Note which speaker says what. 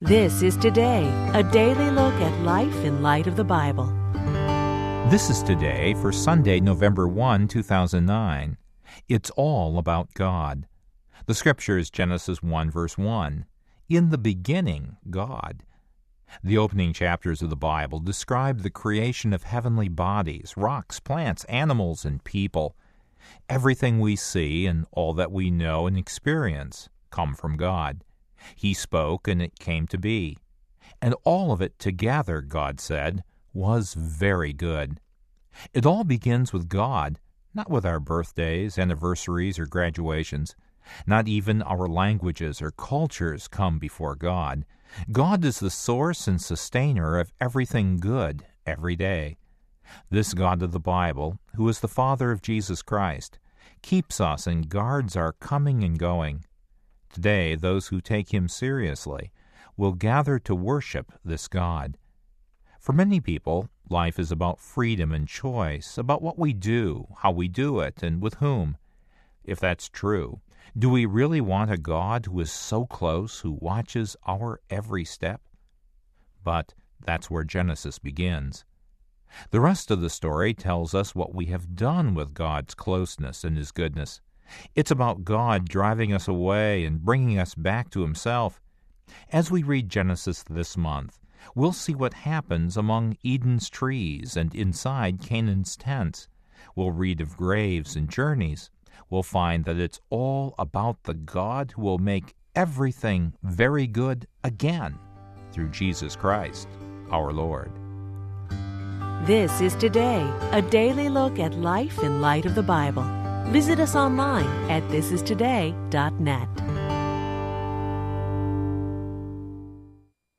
Speaker 1: This is Today, a daily look at life in light of the Bible.
Speaker 2: This is Today for Sunday, November 1, 2009. It's all about God. The scripture is Genesis 1, verse 1. In the beginning, God. The opening chapters of the Bible describe the creation of heavenly bodies, rocks, plants, animals, and people. Everything we see and all that we know and experience come from God. He spoke, and it came to be. And all of it together, God said, was very good. It all begins with God, not with our birthdays, anniversaries, or graduations. Not even our languages or cultures come before God. God is the source and sustainer of everything good every day. This God of the Bible, who is the Father of Jesus Christ, keeps us and guards our coming and going. Today, those who take Him seriously will gather to worship this God. For many people, life is about freedom and choice, about what we do, how we do it, and with whom. If that's true, do we really want a God who is so close, who watches our every step? But that's where Genesis begins. The rest of the story tells us what we have done with God's closeness and His goodness. It's about God driving us away and bringing us back to Himself. As we read Genesis this month, we'll see what happens among Eden's trees and inside Canaan's tents. We'll read of graves and journeys. We'll find that it's all about the God who will make everything very good again through Jesus Christ, our Lord.
Speaker 1: This is Today, a daily look at life in light of the Bible. Visit us online at thisistoday.net.